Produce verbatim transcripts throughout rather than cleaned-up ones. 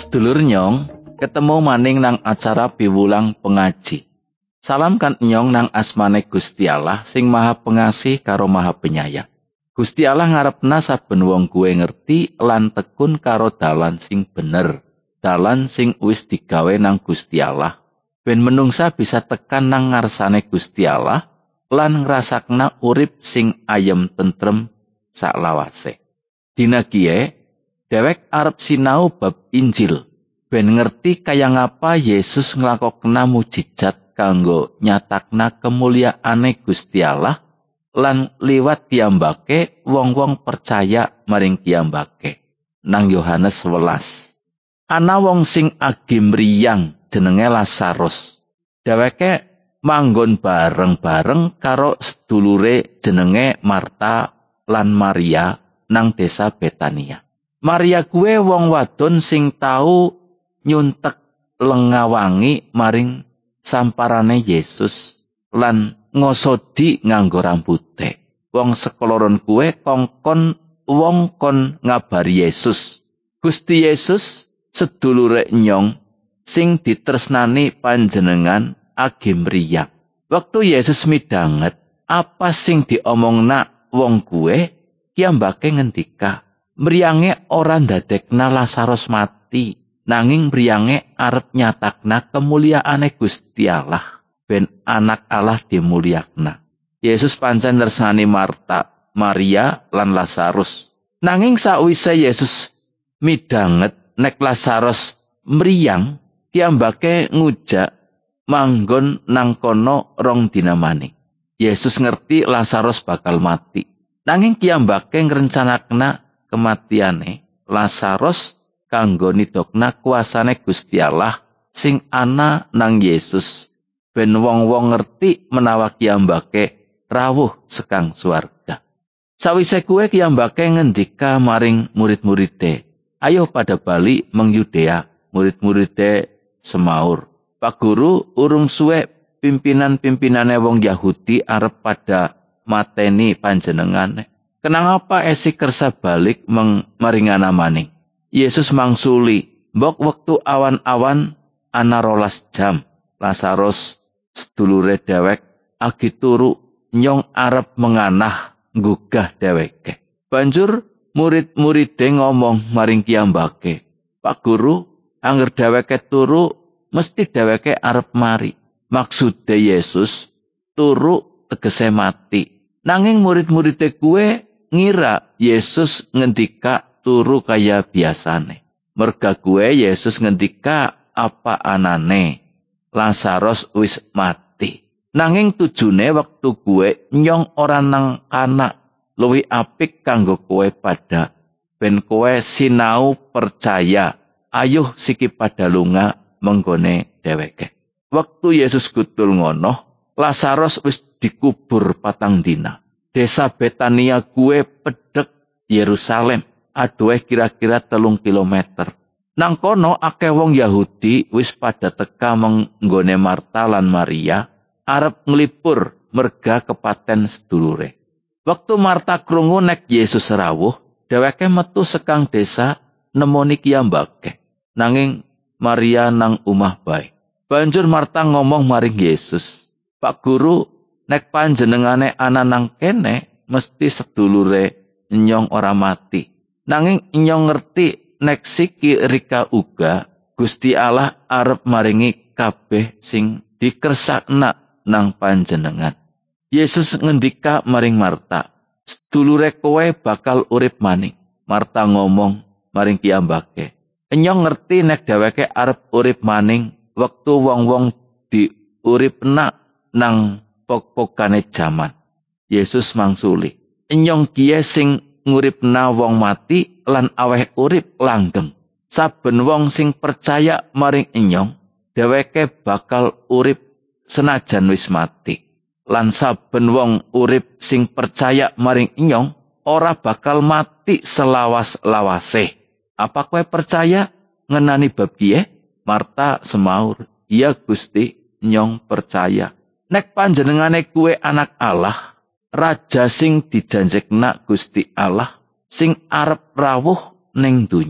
Sedulur Nyong, ketemu maning nang acara piwulang pengaji. Salam kan Nyong nang asmane Gusti Allah sing Maha Pengasih karo Maha Penyayang. Gusti Allah ngarepna saben wong kuwe ngerti lan tekun karo dalan sing bener, dalan sing wis digawe nang Gusti Allah. Ben menungsa bisa tekan nang ngarsane Gusti Allah lan ngrasakna urip sing ayem tentrem saklawase. Dina kiye dhewek arep sinau bab Injil, ben ngerti kaya ngapa Yesus nglakokna mujizat kanggo nyatakna kemuliaane Gusti Allah lan liwat piyambake wong-wong percaya maring piyambake. Nang Yohanes sewelas. Ana wong sing agi mriyang jenenge Lazarus. Dheweke manggon bareng-bareng karo sedulure jenenge Marta lan Maria nang desa Betania. Maria kuwe wong wadon sing tau nyuntek lengawangi maring samparane Yesus lan ngosodi nganggo rambute. Wong sekoloron kuwe kongkon wong kon ngabari Yesus. Gusti Yesus sedulure Nyong sing ditresnani panjenengan agi mriyang. Wektu Yesus midanget, apa sing diomongna wong kuwe, kiyambake ngendika, mriyange ora ndadekna Lazarus mati, nanging mriyange arep nyatakna kemuliaane Gusti Allah, ben anak Allah dimulyakna. Yesus pancen nresnani Marta, Maria lan Lazarus. Nanging sakwise Yesus midanget nek Lazarus mriyang, kiyambake ngujak manggon nang kono rong dina maning. Yesus ngerti Lazarus bakal mati. Nanging kiyambake ngrencanakna kematiane Lazarus kanggo nidokna kuasane Gusti Allah sing ana nang Yesus, ben wong-wong ngerti menawa kiyambake rawuh sekang swarga. Sawise kuwe kiyambake ngendika maring murid-muride, ayo pada bali meng Yudea. Murid-muride semaur, Pak Guru, urung suwe pimpinan-pimpinane wong Yahudi arep pada mateni panjenengan. Kenapa esi kersa balik meng maringana maning? Yesus mangsuli, mbok wektu awan-awan ana rolas jam. Lazarus sedulure dhewek agi turu, Nyong arep menganah nggugah dheweke. Banjur murid-muride ngomong maring kiyambake, Pak Guru, angger dheweke turu mesti dheweke arep mari. Maksude Yesus turu tegese mati. Nanging murid-muride kuwe ngira Yesus ngendika turu kaya biasane. Merga kuwe Yesus ngendika apa anane, Lazarus wis mati. Nanging tujune wektu kuwe Nyong ora nang kana luwih apik kanggo kowe pada, ben kowe sinau percaya. Ayuh siki pada lunga menggone dheweke. Wektu Yesus kutul ngono, Lazarus wis dikubur patang dina. Desa Betania kuwe pedhek Yerusalem, adohe kira-kira telung kilometer. Nang kono akeh wong Yahudi wis pada teka menggone Marta lan Maria, arep nglipur merga kepaten sedulure. Wektu Marta krungu nek Yesus rawuh, dheweke metu sekang desa nemoni kiyambake. Nanging Maria nang umah bae. Banjur Marta ngomong maring Yesus, Pak Guru, nek panjenengane ana nang kene, mesti sedulure Nyong ora mati. Nanging Nyong ngerti nek siki rika uga Gusti Allah arep maringi kabeh sing dikersakna nang panjenengan. Yesus ngendika maring Marta, sedulure kowe bakal urip maning. Marta ngomong maring kiyambake, Nyong ngerti nek dheweke arep urip maning wektu wong-wong diuripna nang pok-pokane jaman. Yesus mangsuli, Nyong kiye sing nguripna wong mati lan aweh urip langgeng. Saben wong sing percaya maring Nyong, dheweke bakal urip senajan wis mati. Lan saben wong urip sing percaya maring Nyong, ora bakal mati selawas-lawase. Apa kowe percaya ngenani bab kiye? Marta semaur, iya Gusti, Nyong percaya. Nek panjenengane kuwe anak Allah, raja sing dijanjekna Gusti Allah, sing arep rawuh ning dunya.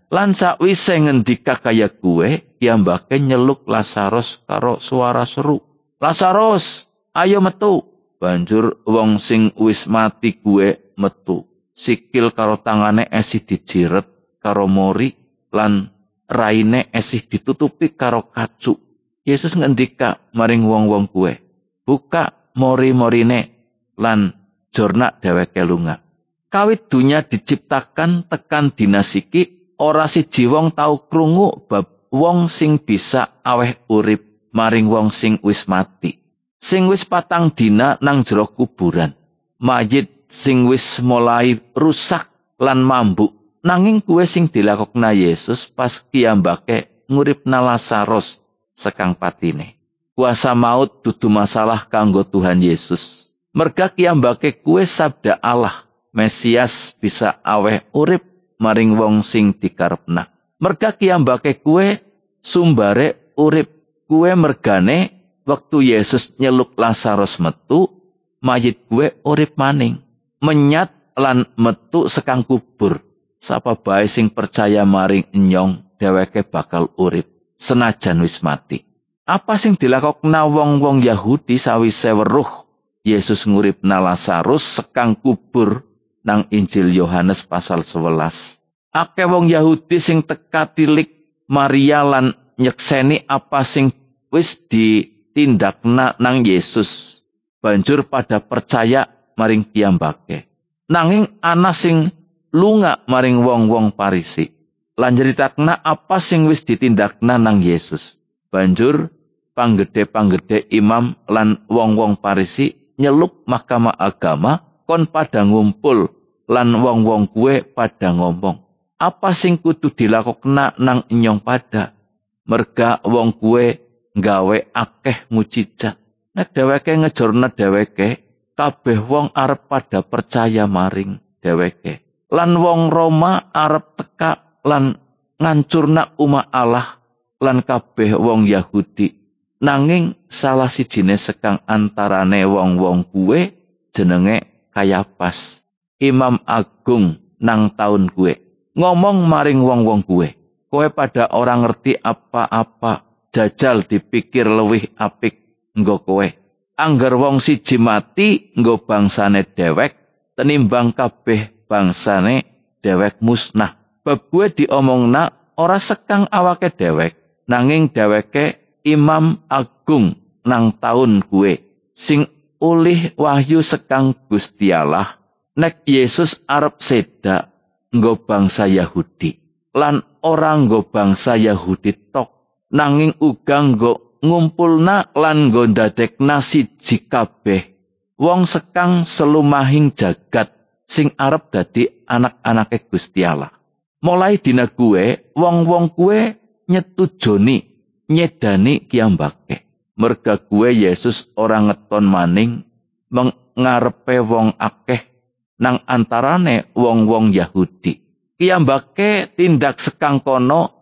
Lan sakwise ngendika kaya kuwe, piyambake nyeluk Lazarus karo suara seru. "Lazarus, ayo metu!" Banjur wong sing wis mati kuwe metu. Sikil karo tangane esih dijiret karo mori lan raine esih ditutupi karo kacu. Yesus ngendika maring wong-wong kuwe, "Buka mori-morine lan jornak dheweke lunga." Kawit dunya diciptakan tekan dina siki, ora siji wong tau krungu bab wong sing bisa aweh urip maring wong sing wis mati. Sing wis patang dina nang jero kuburan. Mayit sing wis mulai rusak lan mambuk. Nanging kuwe sing dilakokna Yesus pas piyambake nguripna Lazarus sekang patine. Kuasa maut dudu masalah kanggo Tuhan Yesus. Merga piyambake kuwe sabda Allah. Mesias bisa aweh urip maring wong sing dikarepna. Merga kiyambake kuwe sumbare urip. Kuwe mergane waktu Yesus nyeluk Lazarus metu, mayit kuwe urip maning, menyat lan metu sekang kubur. Sapa bae sing percaya maring enyong dheweke bakal urip senajan wis mati. Apa sing dilakokna wong-wong Yahudi sawise weruh Yesus nguripna Lazarus sekang kubur nang Injil Yohanes pasal sewelas. Akeh wong Yahudi sing teka tilik Maria lan nyekseni apa sing wis ditindakna nang Yesus. Banjur pada percaya maring piyambake. Nanging ana sing lunga maring wong-wong Parisi lan nyeritakna apa sing wis ditindakna nang Yesus. Banjur panggede-panggede imam lan wong-wong Parisi nyeluk Mahkamah Agama kon pada ngumpul lan wong-wong kuwe pada ngomong, apa sing kudu dilakokna nang enyong pada? Merga wong kuwe nggawe akeh mujizat. Nek dheweke ngejorna dheweke, kabeh wong arep pada percaya maring dheweke. Lan wong Roma arep teka lan ngancurna umat Allah lan kabeh wong Yahudi. Nanging salah sijine sekang antarane wong-wong kuwe jenenge Kayapas, Imam Agung nang taun kuwe, ngomong maring wong-wong kuwe, "Kowe pada ora ngerti apa-apa, jajal dipikir luwih apik nggo kowe. Angger wong siji mati nggo bangsane dhewek, tenimbang kabeh bangsane dhewek musnah." Bab kuwe diomongna ora sekang awake dhewek, nanging dheweke Imam Agung nang taun kuwe, sing ulih wahyu sekang Gusti Allah nek Yesus arep sedak nggo bangsa Yahudi lan ora nggo bangsa Yahudi tok, nanging uga nggo ngumpulna lan nggo ndadekna siji kabeh wong sekang selumahing jagat sing arep dadi anak-anake Gusti Allah. Mulai dina kuwe wong-wong kuwe nyetujoni nyedani kiyambake. Merga kuwe Yesus ora ngeton maning mengarepe wong akeh nang antarane wong-wong Yahudi. Kiyambake tindak sekang kono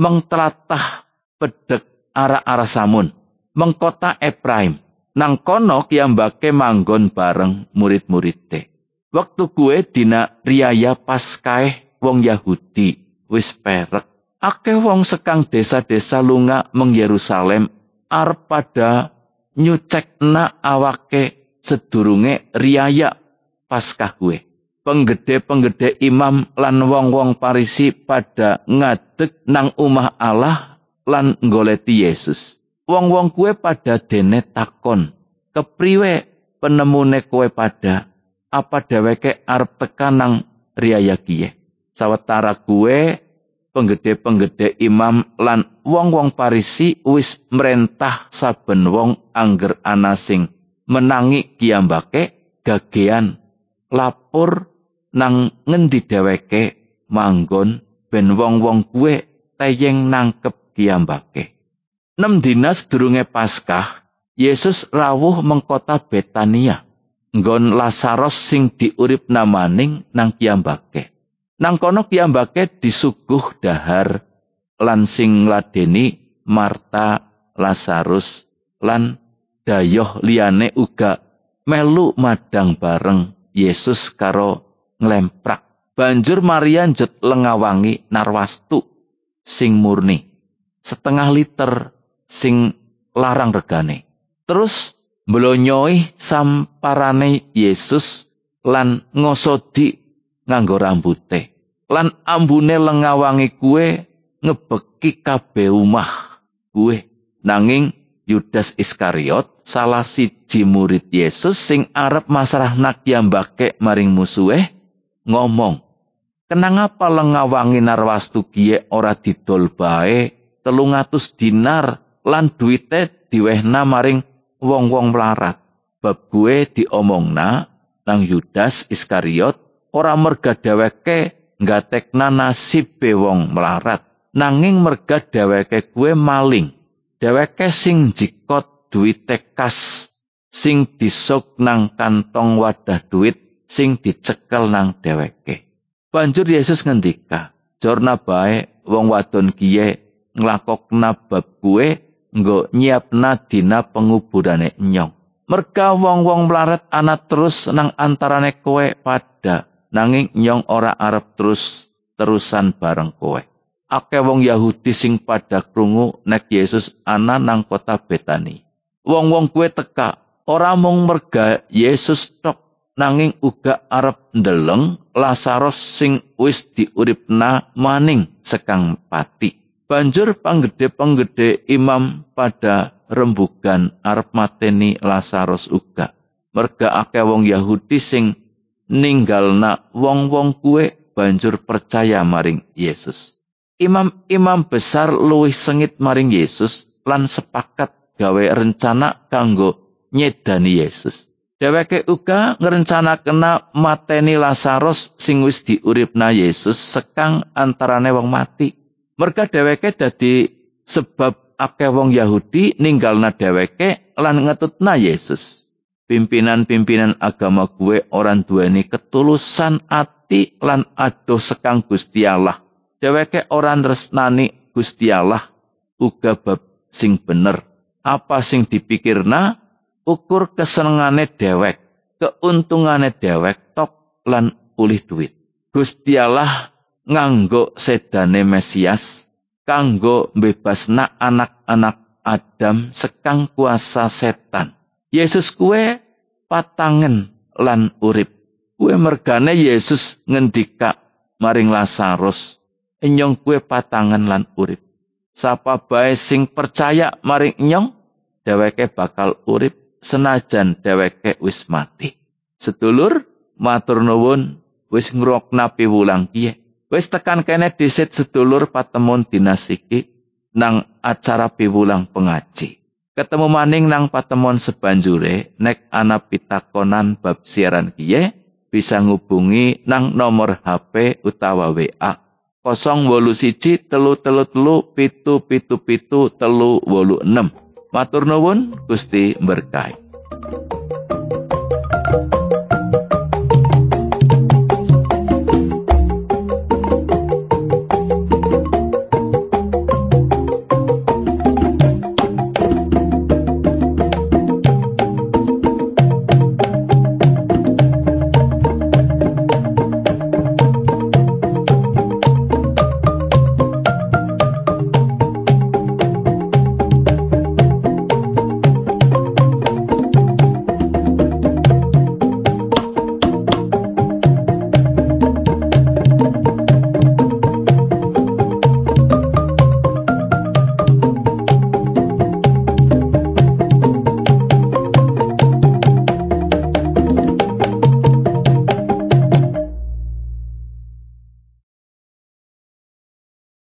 mengtlatah pedhek arah-arah Samun, mengkota Efraim. Nang kono kiyambake manggon bareng murid-muride. Waktu kuwe dina riyaya Paskahe wong Yahudi wis perek. Akeh wong sekang desa-desa lunga meng Yerusalem arep pada nyucekna awake sedurunge riyaya Paskah kuwe. Penggede-penggede imam lan wong-wong Parisi pada ngadeg nang umah Allah lan nggoleti Yesus. Wong-wong kuwe pada dene takon, "Kepriwe penemune kowe pada? Apa dheweke arep tekan nang riyaya kiye?" Sawetara kuwe penggede-penggede imam lan wong-wong Parisi wis mrentah saben wong angger ana sing menangi kiyambake gagean lapor nang ngendi dheweke manggon ben wong-wong kuwe teyeng nangkep kiyambake. Nem dina sedurunge Paskah, Yesus rawuh mengkota Betania, nggon Lazarus sing diuripna maning nang kiyambake. Nang kono kiyambake disuguh dahar lan sing ngladeni Marta, Lazarus lan dayoh liyane uga melu madang bareng Yesus karo nglemprak. Banjur Maria njut lengawangi narwastu sing murni, setengah liter sing larang regane. Terus mblonyoi samparane Yesus lan ngosodi nganggo rambute. Lan ambune lengawangi kuwe ngebeki kabeh omah kuwe. Nanging Yudas Iskariot, salah siji murid Yesus sing arep masrahna kiyambake maring musuhe, ngomong, "Kenang apa lengawangi narwastu kiye ora didol bae telung atus dinar lan duwite diwehna maring wong-wong melarat." Bab kuwe diomongna nang Yudas Iskariot ora merga dheweke nggatekna nasibe wong melarat, nanging merga dheweke kuwe maling. Dheweke sing jikot duwite kas sing disuk nang kantong wadah duit sing dicekel nang dheweke. Banjur Yesus ngendika, "Jorna bae wong wadon kiye nglakokna bab kuwe nggo nyiapna dina penguburane nyong. Merga wong-wong melarat ana terus nang antarane kowe pada, nanging nyong ora arep terus-terusan bareng kowe." Akeh wong Yahudi sing pada krungu nek Yesus ana nang kota Betani. Wong-wong kuwe teka ora mung merga Yesus tok, nanging uga arep ndeleng Lazarus sing wis diuripna maning sekang pati. Banjur panggede-panggede imam pada rembugan arep mateni Lazarus uga. Merga akeh wong Yahudi sing ninggalna wong-wong kuwe banjur percaya maring Yesus. Imam-imam besar luwih sengit maring Yesus lan sepakat gawe rencana kanggo nyedani Yesus. Dheweke uga ngrencanakena mateni Lazarus sing wis diuripna Yesus sekang antarane wong mati. Merga dheweke dadi sebab akeh wong Yahudi ninggalna dheweke lan ngetutna Yesus. Pimpinan-pimpinan agama kuwe ora duweni ketulusan ati lan adoh sekang Gusti Allah. Dheweke ora tresnani Gusti Allah uga bab sing bener. Apa sing dipikirna ukur kesenengane dhewek, keuntungane dhewek tok lan pulih duit. Gusti Allah nganggo sedane Mesias kanggo mbebasna anak-anak Adam sekang kuasa setan. Yesus kuwe patangen lan urip. Kuwe mergane Yesus ngendika maring Lazarus, "Enyong kuwe patangan lan urip. Sapa bae sing percaya maring enyong, dheweke bakal urip senajan dheweke wis mati." Sedulur, matur nuwun wis ngrungokna piwulang kiye. Wis tekan kene dhisit sedulur patemon dinas iki nang acara piwulang pengaji. Ketemu maning nang patemon sebanjure nek ana pitakonan bab siaran kiye bisa ngubungi nang nomor H P utawa W A nol wolu siji telu telu telu pitu pitu pitu telu wolu enem. Matur nuwun, Gusti berkahi.